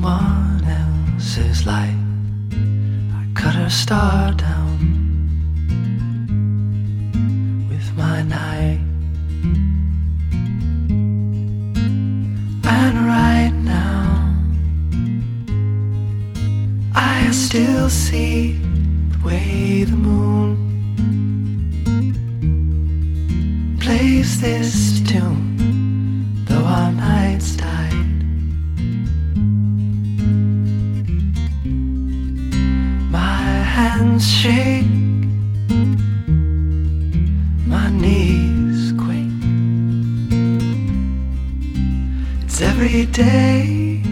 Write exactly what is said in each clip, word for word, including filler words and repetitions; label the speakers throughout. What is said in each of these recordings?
Speaker 1: someone else's light. I cut her star down with my knife. And right now I still see the way the moon plays this tune, though our nights died. My hands shake, my knees quake. It's every day,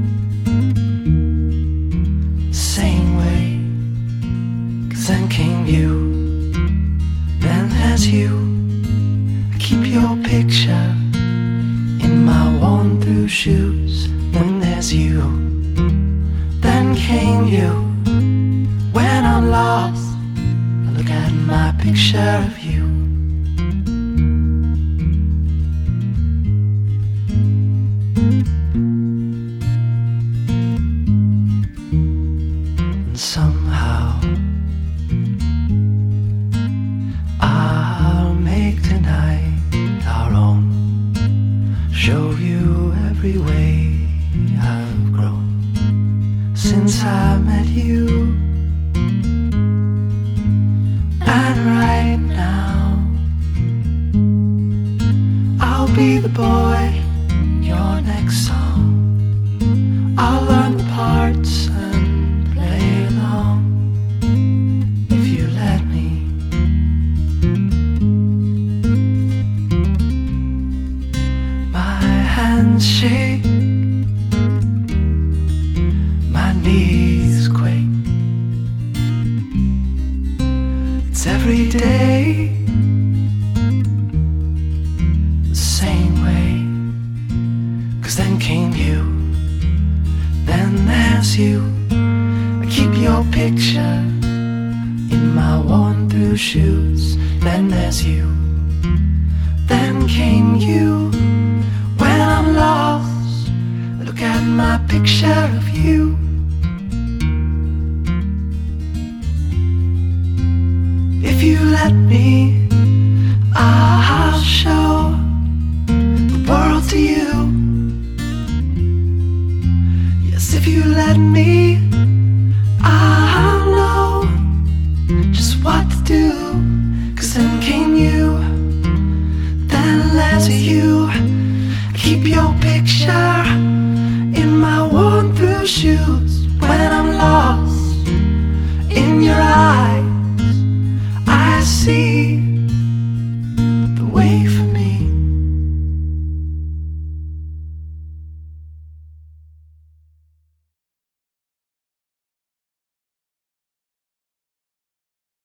Speaker 1: same way. 'Cause then came you, then there's you. I keep your picture in my worn through shoes. Then there's you, then came you. When I'm lost, I look at my picture of you. And somehow I'll make tonight our own. Show you every way I've grown since I met you. And right now I'll be the boy in your next song. I'll learn the parts and play along if you let me. My hands shake, my knees quake. It's every day, the same way. 'Cause then came you, then there's you. I keep your picture in my worn through shoes. Then there's you, then came you. When I'm lost, I look at my picture of you. If you let me, I'll show the world to you. Yes, if you let me.